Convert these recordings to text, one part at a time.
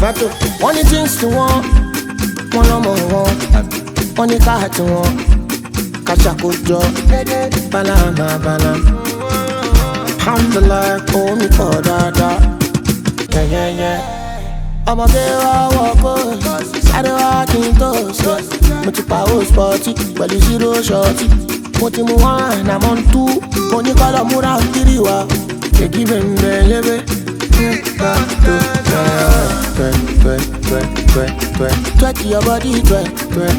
Vato, wọ́n ní things tí wọ́n lọ́mọ wọn, wọ́n ní káà tí wọ́n kàṣàkójọ balama. Alhamdulillah, kò mí pọ̀ dáadáa. Ọmọge wa wọ́pọ̀, sáré wá kí n tó ṣe. Mo ti pa ó spọ́tì pẹ̀lú zero ṣọ́ọ̀tì. Mo ti mú one, I'm on two. Mo ní kọ́lọ̀ múra kiri wa. Èkì bẹ̀rẹ̀ lébé. Twerk your body, twerk your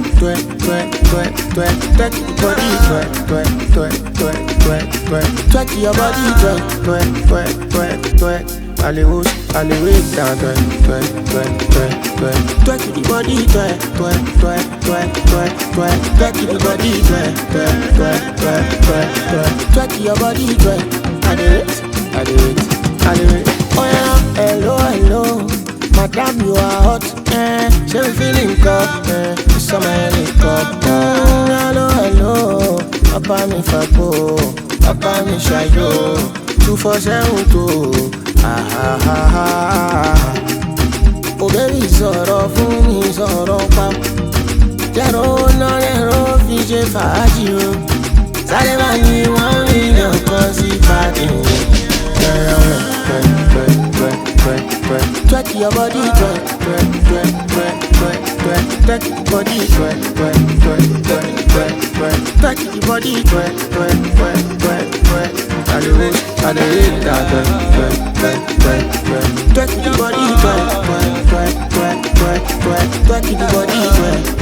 body, twerk your body, twerk. Hollywood down, twerk the body, twerk the body, twerk your body, twerk. I do it. Oh yeah, hello, madam, you are hot, she be feeling cup, summer in cup. Hello, papa mi fapo, papa mi shayo, 247 oh baby, sọ̀rọ̀ fún mi, sọ̀rọ̀ pa. Jẹ́rọ náà lẹ́rọ fi ṣe fàájì o. Sáré máa ní 1 million kan sí pàdé. Twerk your body, twerk your body, twerk your body, Hollywood, I dey hate that, twerk your body, twerk your body,